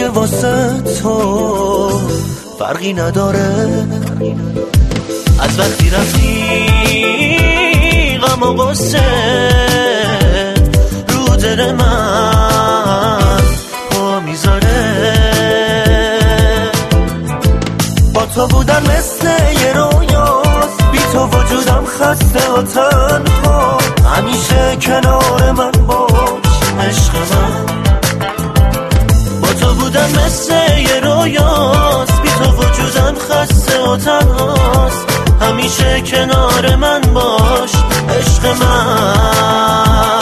دیگه واسه تو فرقی نداره. از وقتی رفتی غم و غصه رو دل من پا میذاره. با تو بودن مثل یه رویاست، بی تو وجودم خسته و تنها. همیشه کنار من باش عشق من. با تو بودن مثل یه رویاست، بی تو وجودم خسته و تنهاست. همیشه کنار من باش عشق من.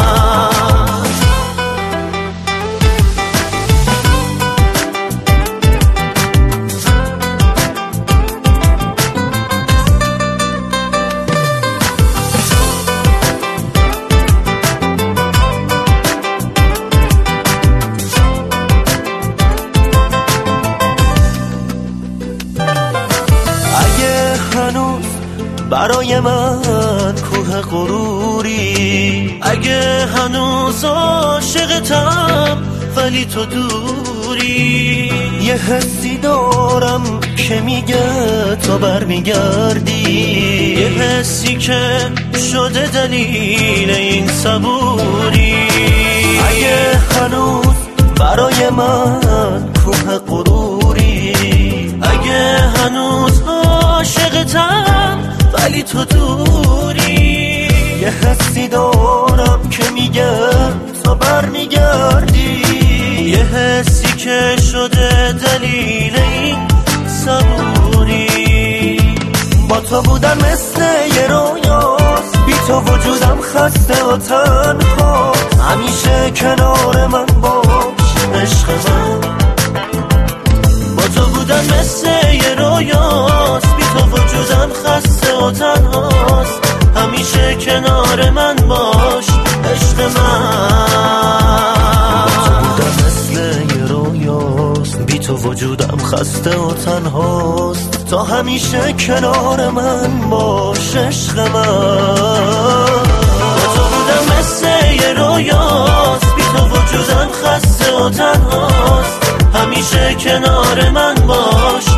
برای من کوه غروری، اگه هنوز عاشقتم ولی تو دوری. یه حسی دارم که میگه تو برمیگردی، یه حسی که شده دلیل این صبوری. اگه هنوز برای من کوه غروری، اگه هنوز عاشقتم ولی تو دوری. یه حسی دارم که میگه تو برمیگردی، یه حسی که شده دلیل این صبوری. با تو بودن مثل یه رویاست، بی تو وجودم خسته و تنها. همیشه کنار من باش عشق من. با تو بودن مثل یه رویاست، بی تو وجودم خسته و تنهاست. همیشه کنار من باش عشق من. با تو بودن مثل یه رویاست، بی تو وجودم خسته و تنهاست. تا همیشه کنار من باش عشق من. با تو بودن مثل یه رویاست، بی تو وجودم خسته و تنهاست. همیشه کنار من باش